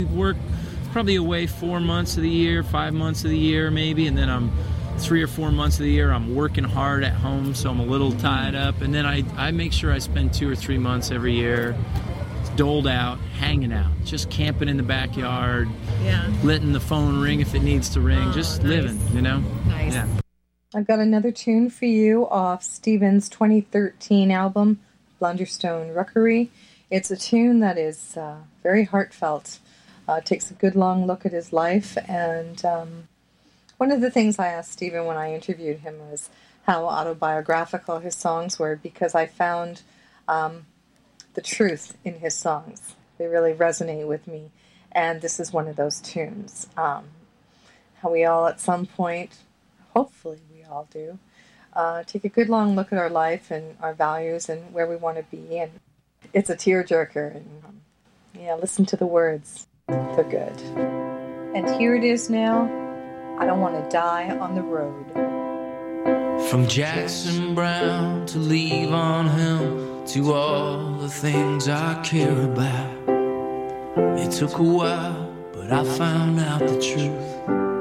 Work probably away 4 months of the year, 5 months of the year maybe, and then I'm 3 or 4 months of the year I'm working hard at home, so I'm a little tied up, and then I make sure I spend 2 or 3 months every year doled out, hanging out, just camping in the backyard, letting the phone ring if it needs to ring, just living, you know? Nice. Yeah. I've got another tune for you off Stephen's 2013 album, Blunderstone Rookery. It's a tune that is very heartfelt. Takes a good long look at his life, and one of the things I asked Stephen when I interviewed him was how autobiographical his songs were, because I found the truth in his songs. They really resonate with me, and this is one of those tunes. How we all at some point, hopefully we all do, take a good long look at our life and our values and where we want to be, and it's a tearjerker, and listen to the words. They're good. And here it is now, I Don't Want to Die on the Road. From Jackson Browne to Levon Helm, to all the things I care about. It took a while, but I found out the truth.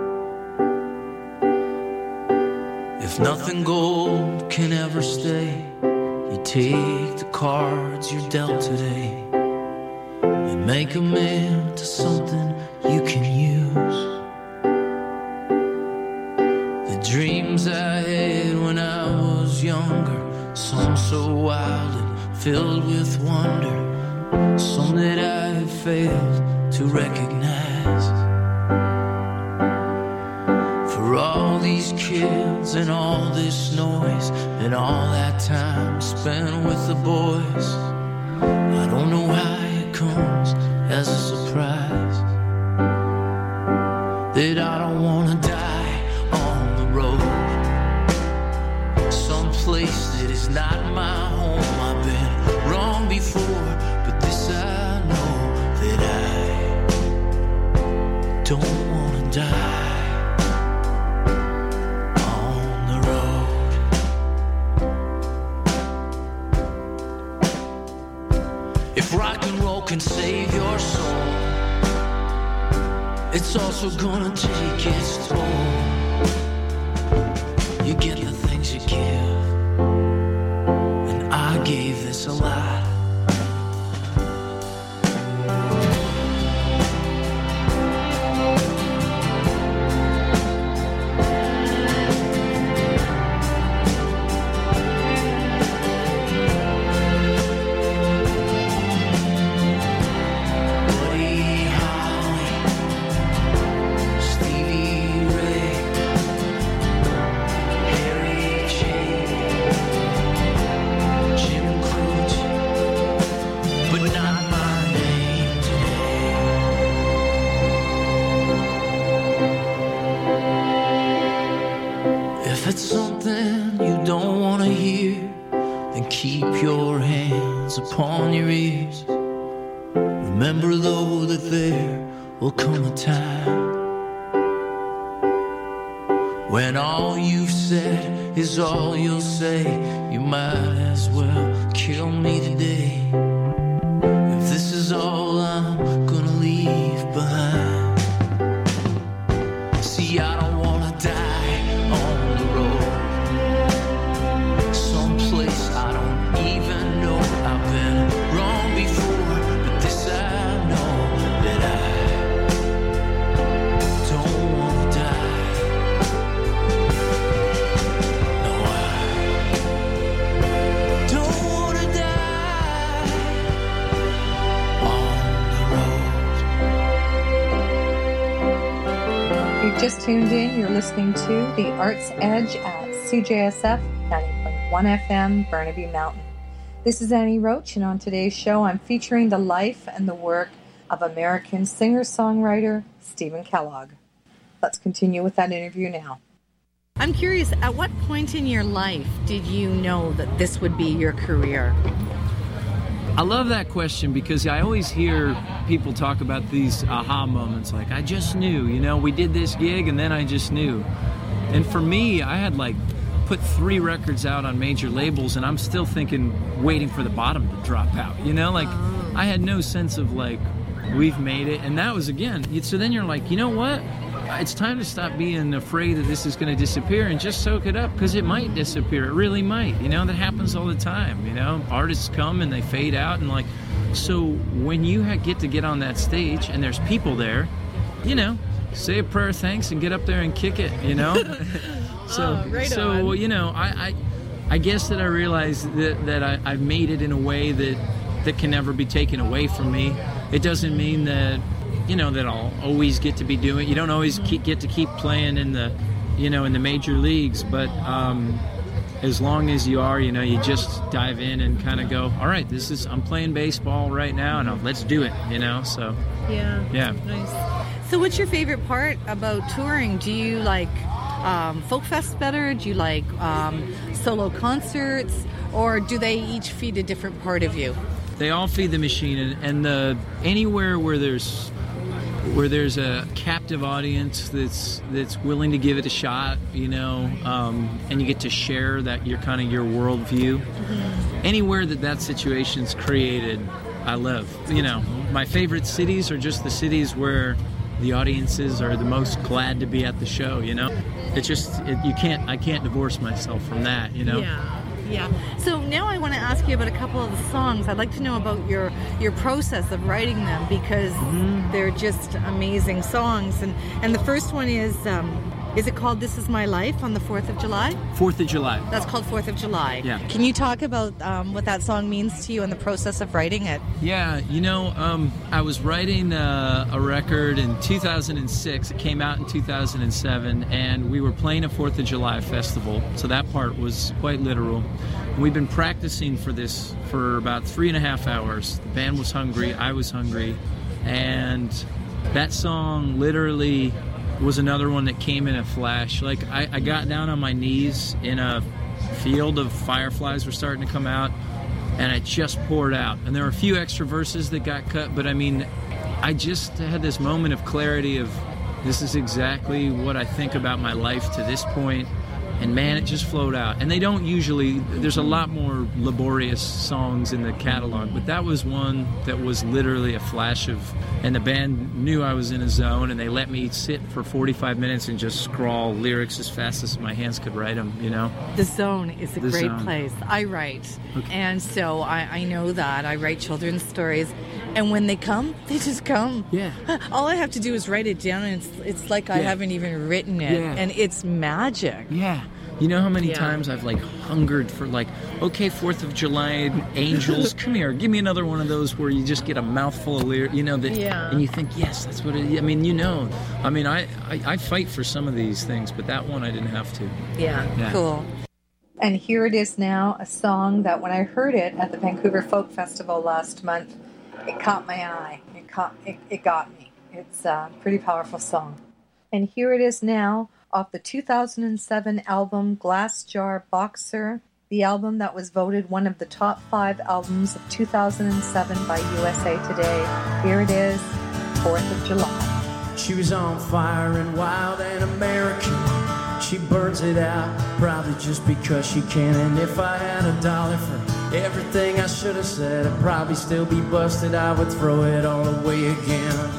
If nothing gold can ever stay, you take the cards you're dealt today and make them into something you can use. The dreams I had when I was younger, some so wild and filled with wonder, some that I have failed to recognize. For all these kids and all this noise and all that time spent with the boys, I don't know how it comes as a surprise that I don't want to die on the road, someplace that is not my home. I've been wrong before, but this I know, that I don't want to die. If rock and roll can save your soul, it's also gonna take its toll. You get the things you give, and I gave this a lot. Upon your ears, remember though that there will come a time when all you've said is all you'll say. You might as well kill me today if this is all I'm gonna leave behind. See, I don't wanna die on the road, someplace I don't even know. I've been wrong before, but this I know, that I don't want to die. No, I don't want to die on the road. You've just tuned in. You're listening to The Arts Edge at CJSF 90.1 FM, Burnaby Mountain. This is Annie Roach, and on today's show, I'm featuring the life and the work of American singer-songwriter Stephen Kellogg. Let's continue with that interview now. I'm curious, at what point in your life did you know that this would be your career? I love that question because I always hear people talk about these aha moments, like, I just knew, we did this gig and then I just knew. And for me, I had put 3 records out on major labels, and I'm still waiting for the bottom to drop out, I had no sense of we've made it. And that was, again, so then you're like, you know what? It's time to stop being afraid that this is going to disappear and just soak it up, because it might disappear. It really might. That happens all the time. Artists come and they fade out, and like, so when you get on that stage and there's people there, say a prayer of thanks and get up there and kick it. I guess that I realized that I've made it in a way that can never be taken away from me. It doesn't mean that that I'll always get to be doing. You don't always get to keep playing in the in the major leagues, but as long as you are, you just dive in and kind of go, all right, I'm playing baseball right now, and let's do it. So yeah. Nice. So what's your favorite part about touring? Do you like folk fest better? Do you like solo concerts, or do they each feed a different part of you? They all feed the machine, and anywhere where there's a captive audience that's willing to give it a shot, and you get to share that your worldview. Mm-hmm. Anywhere that situation's created, I love. My favorite cities are just the cities where the audiences are the most glad to be at the show. It's just I can't divorce myself from that. Yeah. So now I want to ask you about a couple of the songs. I'd like to know about your process of writing them, because they're just amazing songs. And the first one is it called This Is My Life on the 4th of July? 4th of July. That's called 4th of July. Yeah. Can you talk about what that song means to you and the process of writing it? Yeah, I was writing a record in 2006. It came out in 2007, and we were playing a 4th of July festival, so that part was quite literal. And we've been practicing for this for about 3.5 hours. The band was hungry, I was hungry, and that song literally was another one that came in a flash. Like, I got down on my knees in a field of fireflies were starting to come out, and it just poured out. And there were a few extra verses that got cut, but I just had this moment of clarity of, this is exactly what I think about my life to this point. And man, it just flowed out. And they don't usually, there's a lot more laborious songs in the catalog, but that was one that was literally a flash of, and the band knew I was in a zone, and they let me sit for 45 minutes and just scrawl lyrics as fast as my hands could write them, The Zone is a great place. I write. Okay. And so I know that. I write children's stories. And when they come, they just come. Yeah. All I have to do is write it down, and it's like I haven't even written it. Yeah. And it's magic. Yeah. You know how many times I've hungered for okay, 4th of July, angels, come here, give me another one of those where you just get a mouthful of lyrics, and you think, yes, that's what it is. I fight for some of these things, but that one I didn't have to. Yeah. Cool. And here it is now, a song that when I heard it at the Vancouver Folk Festival last month, it caught my eye. It got me. It's a pretty powerful song. And here it is now, off the 2007 album Glass Jar Boxer, the album that was voted one of the top 5 albums of 2007 by USA Today. Here it is, 4th of July. She was on fire and wild and American. She burns it out, probably just because she can. And if I had $1 for everything I should have said, I'd probably still be busted. I would throw it all away again.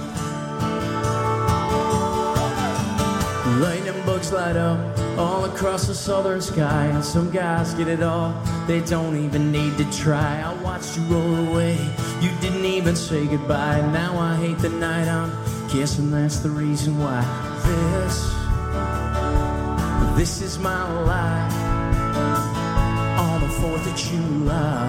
Lightning bugs light up all across the southern sky, and some guys get it all, they don't even need to try. I watched you roll away, you didn't even say goodbye. Now I hate the night, I'm guessing that's the reason why. This is my life on the 4th of July.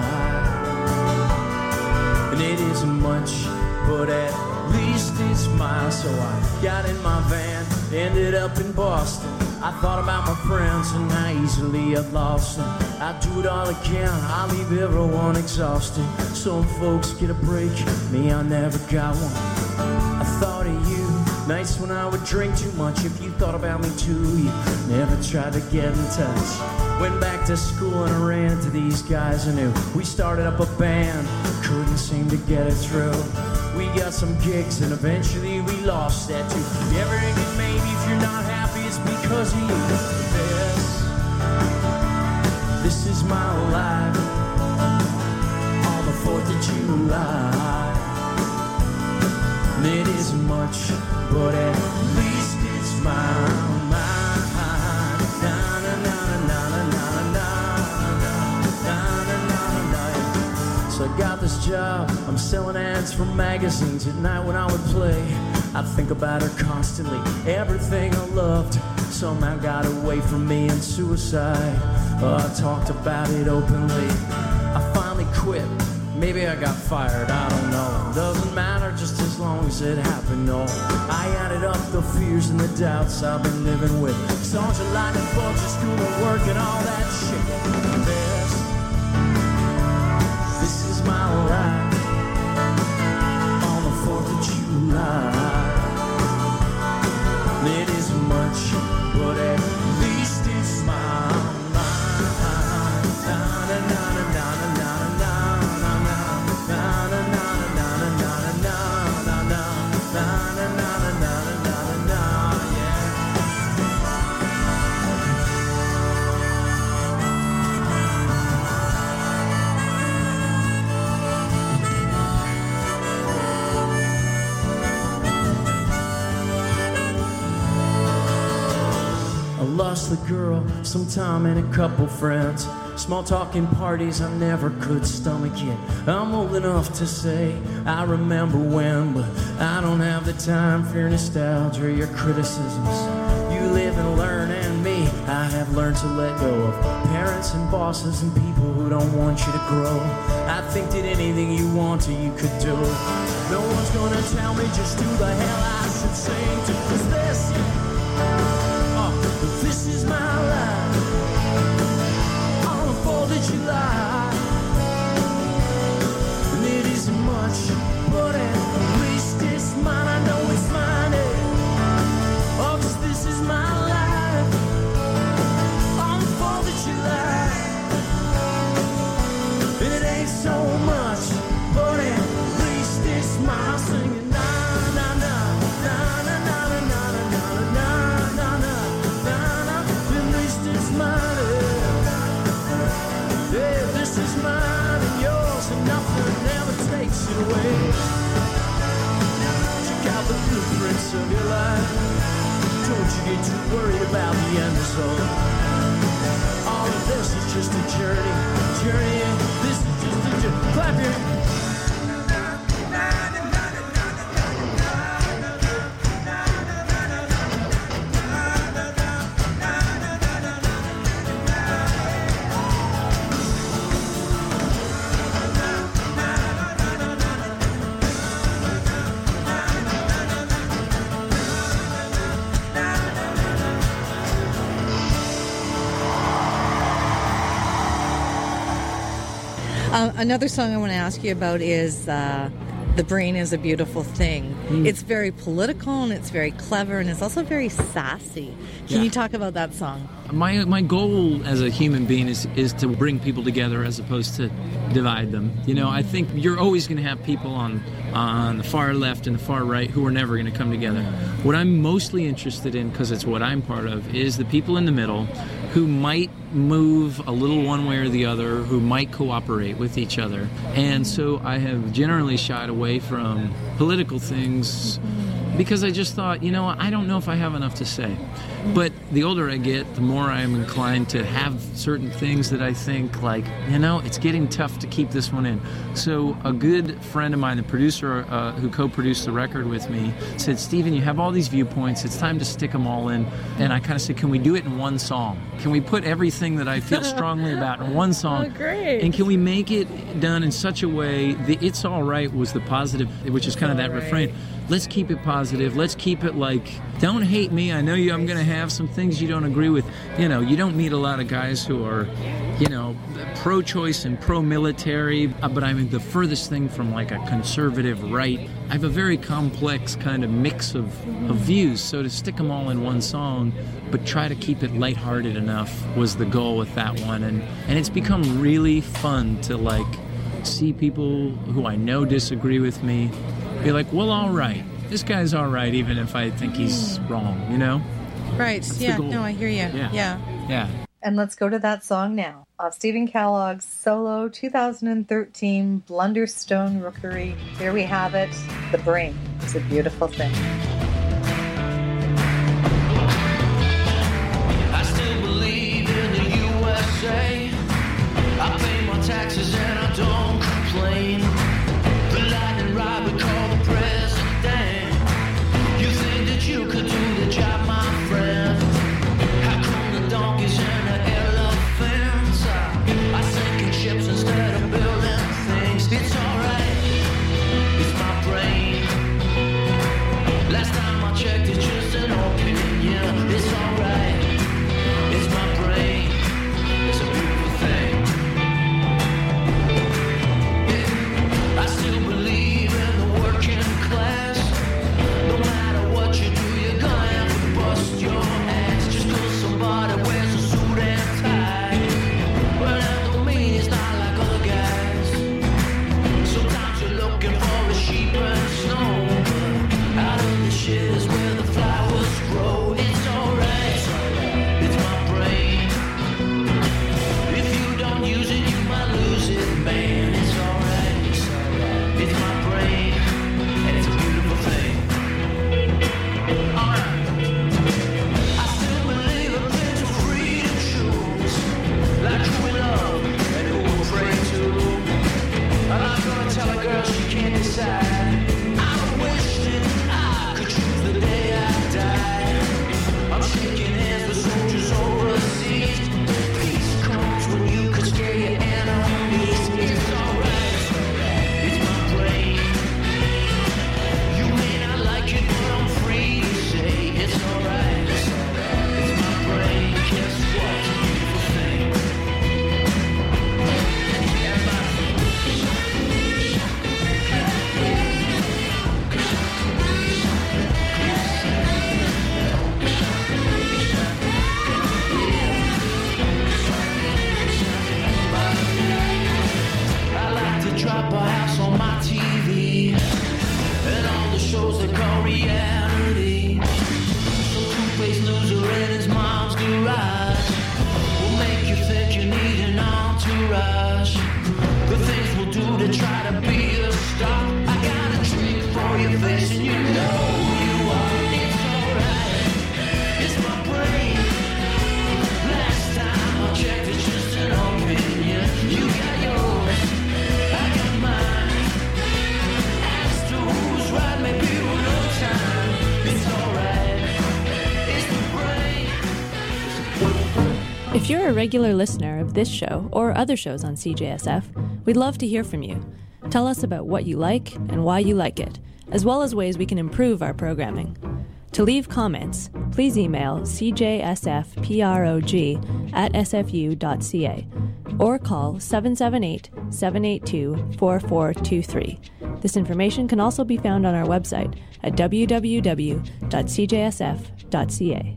And it isn't much, but at least it's mine. So I got in my van, ended up in Boston. I thought about my friends and how easily I'd lost them. I'd do it all again, I'll leave everyone exhausted. Some folks get a break, me I never got one. I thought of you, nights when I would drink too much. If you thought about me too, you never tried to get in touch. Went back to school and I ran into these guys I knew. We started up a band, couldn't seem to get it through. We got some gigs and eventually we lost that too. You ever think maybe if you're not happy it's because of you? This is my life on the 4th of July. It isn't much, but at least it's mine. So I got this job, I'm selling ads for magazines. At night when I would play, I'd think about her constantly. Everything I loved somehow got away from me, and suicide, I talked about it openly. I finally quit, maybe I got fired, I don't know. Doesn't matter, just as long as it happened, no. I added up the fears and the doubts I've been living with. Sergeant Lightning Bugs at school and work and all that shit. This is my life on the 4th of July. It isn't much, but at least it's mine. Lost the girl, sometime and a couple friends. Small talking parties I never could stomach it. I'm old enough to say I remember when, but I don't have the time for your nostalgia or your criticisms. You live and learn, and me, I have learned to let go of parents and bosses and people who don't want you to grow. I think that anything you want to, you could do. No one's gonna tell me just who the hell I should sing to, 'cause this is my life on the 4th of July. And it isn't much, but at least it's mine. I know it's mine. Oh, 'cause this is my life on the 4th of July. And it ain't so much, but at least it's mine. Singing na na na na na na na na na na na na. It's mine, yeah, this is mine and yours, and nothing ever takes it away. Check out the blueprints of your life. Don't you get too worried about the end result. All of this is just a journey, this is just a journey. Clap your hands. Another song I want to ask you about is The Brain is a Beautiful Thing. It's very political, and it's very clever, and it's also very sassy. Can you talk about that song? My goal as a human being is to bring people together as opposed to divide them. You know, I think you're always going to have people on the far left and the far right who are never going to come together. What I'm mostly interested in, because it's what I'm part of, is the people in the middle who might move a little one way or the other, who might cooperate with each other. And so I have generally shied away from political things because I just thought, you know, I don't know if I have enough to say. But the older I get, the more I'm inclined to have certain things that I think, like, you know, it's getting tough to keep this one in. So a good friend of mine, the producer who co-produced the record with me, said, Stephen, you have all these viewpoints. It's time to stick them all in. And I kind of said, can we do it in one song? Can we put everything that I feel strongly about in one song? Oh, great. And can we make it done in such a way that It's All Right was the positive, which is kind of that refrain. Let's keep it positive. Let's keep it like, don't hate me. I know I'm going to have some things you don't agree with. You know, you don't meet a lot of guys who are, you know, pro-choice and pro-military, but I'm the furthest thing from like a conservative right. I have a very complex kind of mix of views. So to stick them all in one song, but try to keep it lighthearted enough was the goal with that one. And it's become really fun to like see people who I know disagree with me be like, well, all right. This guy's all right, even if I think he's wrong, you know? Right. That's yeah. No, I hear you. Yeah. Yeah. And let's go to that song now. of Stephen Kellogg's solo 2013 Blunderstone Rookery. Here we have it. The brain is a beautiful thing. I still believe in the USA. I pay my taxes and I don't complain. The lightning rod we call the president. You think that you could do the job, my friend? How come the donkeys and the elephants are sinking ships instead of building things? It's alright, it's my brain. Last time I checked, it's just an opinion. It's alright, it's my brain. It's a beautiful thing. I still believe in the working class. No matter what you do, you're gonna have to bust your ass. Just 'cause somebody wears a suit and tie, well, that don't mean it's not like other guys. Sometimes you're looking for a sheep and snow. Out of the shit is where the flowers grow. It's alright, it's my brain. If you don't use it, you might lose it, man. It's alright, it's my brain, and it's a beautiful thing. Alright. I still believe in things for freedom shoes, like who we love and who we'll pray to. I'm not gonna tell a girl she can't decide. I wish that I could choose the day I die. I'm shaking hands with soldiers overseas. Peace comes when you can scare your enemies. It's alright, it's my brain. You may not like it, but I'm free to say it's alright. It's my brain. Guess what? It's a beautiful thing. I like to drop a house on my TV and all the shows that call reality. Some two-faced loser in his mom's garage will make you think you need an entourage. The things we'll do to try to be a star. I got a trick for your face and you know who you are. It's alright, it's my brain. Last time I checked, it's just an opinion. You got yours, I got mine. As to who's right, maybe we'll know time. It's alright, it's the brain. If you're a regular listener of this show or other shows on CJSF, we'd love to hear from you. Tell us about what you like and why you like it, as well as ways we can improve our programming. To leave comments, please email cjsfprog@sfu.ca or call 778-782-4423. This information can also be found on our website at www.cjsf.ca.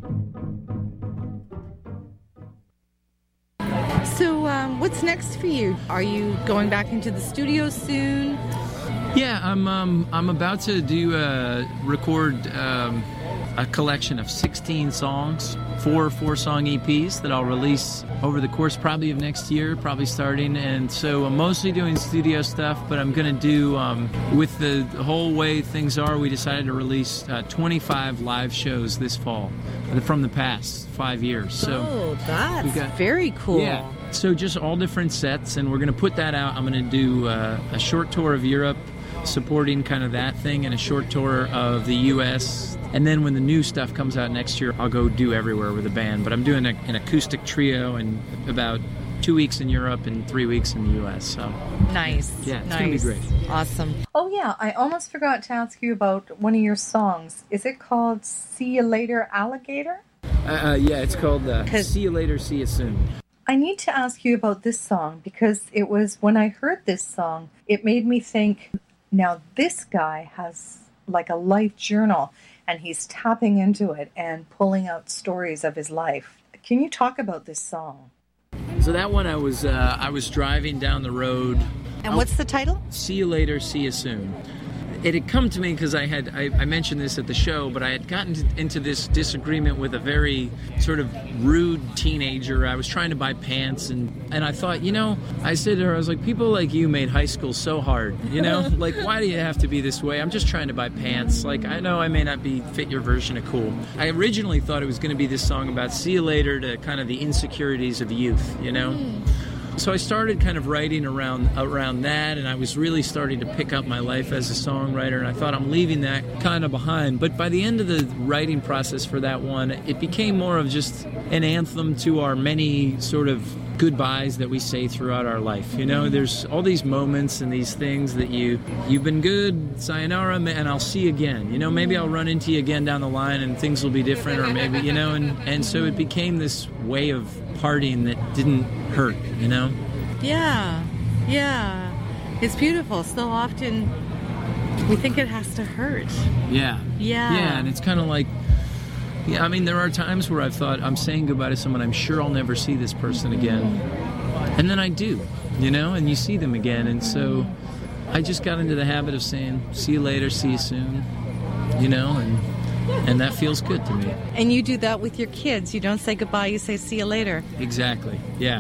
So, what's next for you? Are you going back into the studio soon? Yeah, I'm about to record a collection of 16 songs, four-song EPs that I'll release over the course probably of next year, probably starting. And so I'm mostly doing studio stuff, but I'm going to do, with the whole way things are, we decided to release 25 live shows this fall from the past 5 years. So that's very cool. Yeah. So just all different sets, and we're going to put that out. I'm going to do a short tour of Europe, supporting kind of that thing, and a short tour of the U.S. And then when the new stuff comes out next year, I'll go do everywhere with a band. But I'm doing an acoustic trio and about 2 weeks in Europe and 3 weeks in the U.S. So nice. Yeah, it's going to be great. Awesome. Oh, yeah, I almost forgot to ask you about one of your songs. Is it called See You Later, Alligator? Yeah, it's called See You Later, See You Soon. I need to ask you about this song because it was, when I heard this song, it made me think, now this guy has like a life journal and he's tapping into it and pulling out stories of his life. Can you talk about this song? So that one I was driving down the road. And what's the title? See You Later, See You Soon. it had come to me because I mentioned this at the show, but I had gotten into this disagreement with a very sort of rude teenager. I was trying to buy pants, and I thought, I said to her, I was like, people like you made high school so hard, like, why do you have to be this way? I'm just trying to buy pants. Like, I know I may not fit your version of cool. I originally thought it was going to be this song about see you later to kind of the insecurities of youth, So I started kind of writing around that, and I was really starting to pick up my life as a songwriter, and I thought I'm leaving that kind of behind. But by the end of the writing process for that one, it became more of just an anthem to our many sort of goodbyes that we say throughout our life. There's all these moments and these things that you've been good, sayonara, and I'll see you again. Maybe I'll run into you again down the line and things will be different, or maybe, and so it became this way of partying that didn't hurt, Yeah. It's beautiful. So often we think it has to hurt. Yeah, and it's kind of like, there are times where I've thought I'm saying goodbye to someone, I'm sure I'll never see this person again. And then I do, and you see them again. And so I just got into the habit of saying, see you later, see you soon, and that feels good to me. And you do that with your kids. You don't say goodbye, you say see you later. Exactly. Yeah.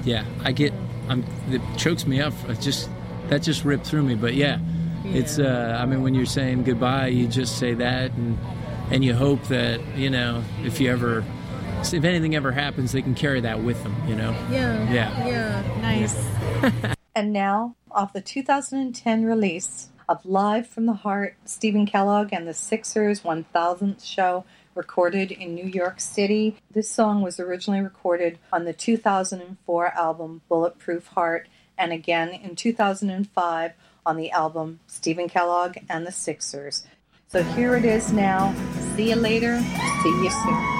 It chokes me up. That just ripped through me. But it's, when you're saying goodbye, you just say that, and you hope that, if anything ever happens, they can carry that with them, Yeah. Nice. And now, off the 2010 release of Live from the Heart, Stephen Kellogg and the Sixers 1000th show, recorded in New York City. This song was originally recorded on the 2004 album Bulletproof Heart, and again in 2005 on the album Stephen Kellogg and the Sixers. So here it is now. See you later. See you soon.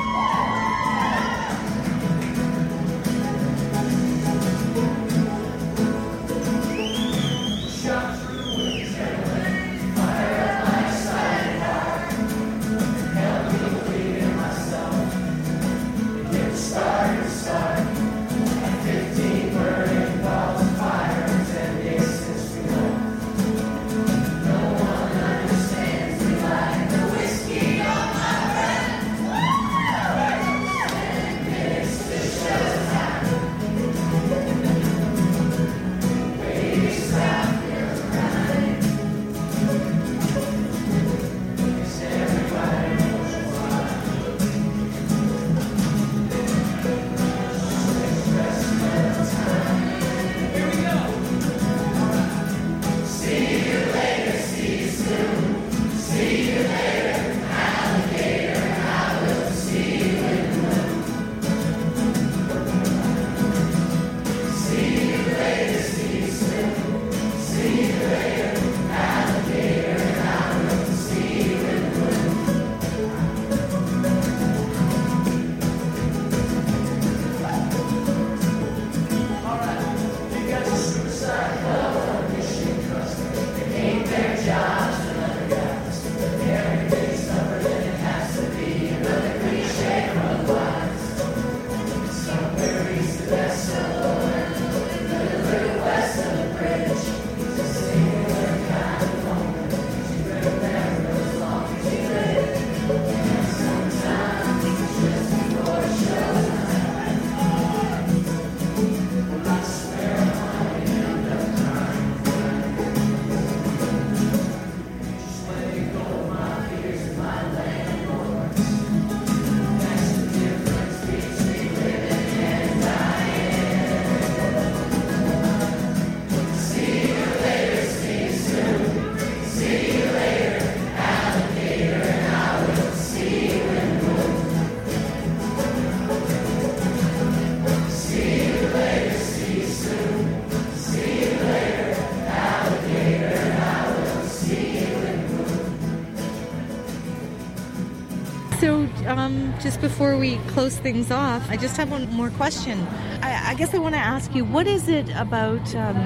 Just before we close things off, I just have one more question. I guess I want to ask you, what is it about,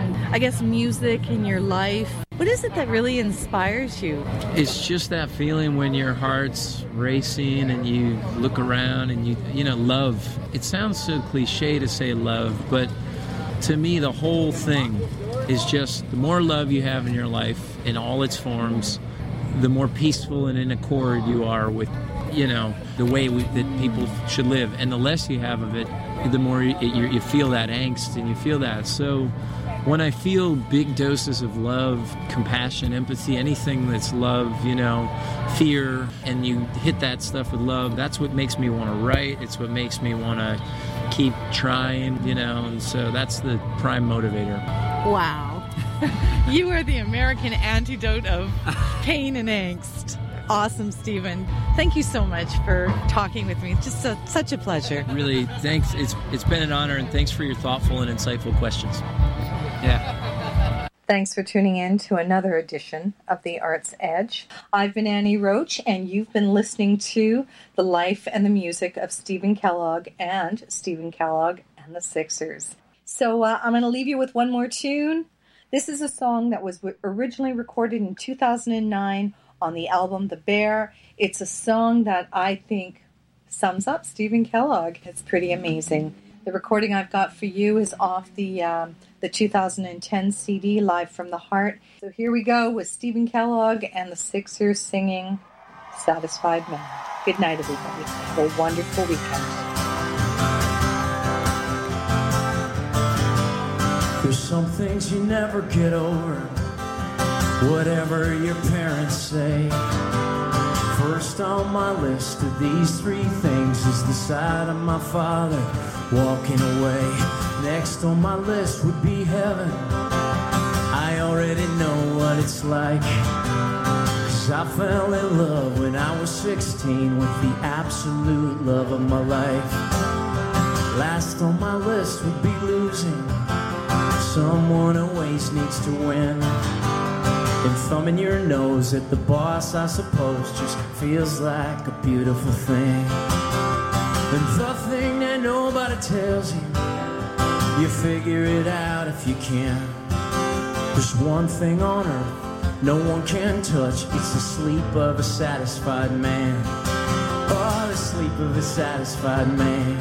music in your life? What is it that really inspires you? It's just that feeling when your heart's racing and you look around and you love. It sounds so cliche to say love, but to me, the whole thing is just the more love you have in your life in all its forms, the more peaceful and in accord you are with, the way that people should live. And the less you have of it, the more you feel that angst and you feel that. So when I feel big doses of love, compassion, empathy, anything that's love, fear, and you hit that stuff with love, that's what makes me want to write. It's what makes me want to keep trying, and so that's the prime motivator. Wow. You are the American antidote of pain and angst. Awesome, Stephen. Thank you so much for talking with me. It's just such a pleasure. Really, thanks. It's been an honor, and thanks for your thoughtful and insightful questions. Yeah. Thanks for tuning in to another edition of The Arts Edge. I've been Annie Roach, and you've been listening to the life and the music of Stephen Kellogg and Stephen Kellogg and the Sixers. So I'm going to leave you with one more tune. This is a song that was originally recorded in 2009 on the album The Bear. It's a song that I think sums up Stephen Kellogg. It's pretty amazing. The recording I've got for you is off the 2010 CD, Live from the Heart. So here we go with Stephen Kellogg and the Sixers singing Satisfied Man. Good night, everybody. Have a wonderful weekend. There's some things you never get over, whatever your parents say. First on my list of these three things is the sight of my father walking away. Next on my list would be heaven. I already know what it's like, 'cause I fell in love when I was 16 with the absolute love of my life. Last on my list would be losing. Someone always needs to win. And thumbing your nose at the boss, I suppose, just feels like a beautiful thing. And the thing that nobody tells you, you figure it out if you can. There's one thing on earth no one can touch. It's the sleep of a satisfied man. Oh, the sleep of a satisfied man.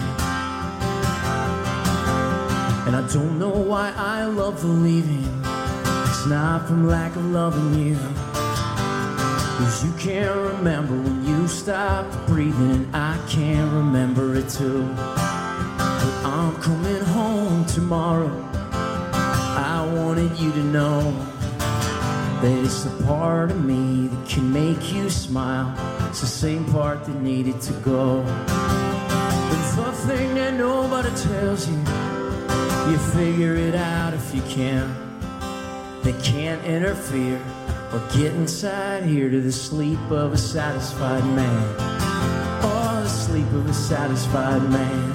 And I don't know why I love the leaving. It's not from lack of loving you, 'cause you can't remember when you stopped breathing, and I can't remember it too. But I'm coming home tomorrow. I wanted you to know that it's the part of me that can make you smile. It's the same part that needed to go. And the thing that nobody tells you, you figure it out if you can. They can't interfere or get inside here to the sleep of a satisfied man. Oh, the sleep of a satisfied man.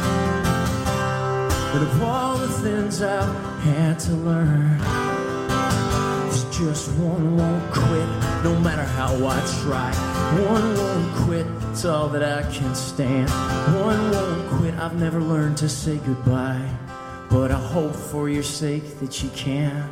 But of all the things I've had to learn, there's just one won't quit, no matter how I try. One won't quit, it's all that I can stand. One won't quit, I've never learned to say goodbye, but I hope for your sake that you can.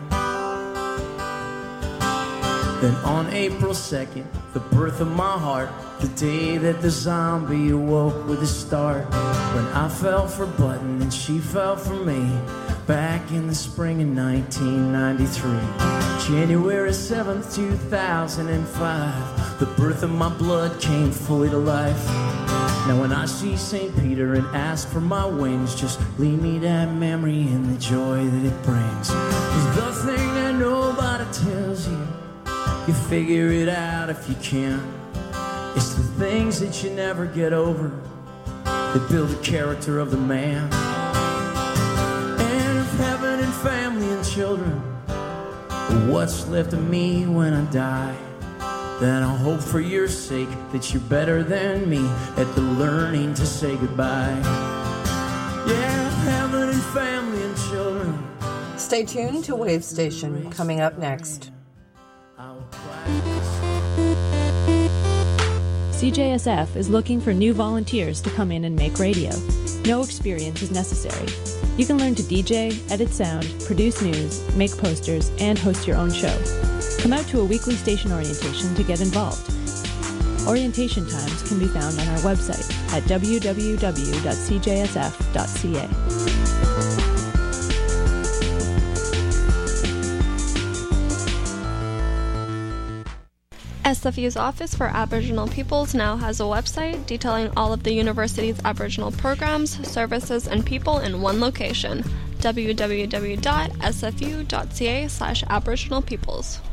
Then on April 2nd, the birth of my heart, the day that the zombie awoke with a start, when I fell for Button and she fell for me, back in the spring of 1993. January 7th, 2005, the birth of my blood came fully to life. Now when I see St. Peter and ask for my wings, just leave me that memory and the joy that it brings. 'Cause the thing that nobody tells you, you figure it out if you can. It's the things that you never get over that build the character of the man. And if heaven and family and children are what's left of me when I die, then I'll hope for your sake that you're better than me at the learning to say goodbye. Yeah, heaven and family and children. Stay tuned to Wave Station, coming up next. CJSF is looking for new volunteers to come in and make radio. No experience is necessary. You can learn to DJ, edit sound, produce news, make posters, and host your own show. Come out to a weekly station orientation to get involved. Orientation times can be found on our website at www.cjsf.ca. SFU's Office for Aboriginal Peoples now has a website detailing all of the university's Aboriginal programs, services, and people in one location: www.sfu.ca/Aboriginal Peoples.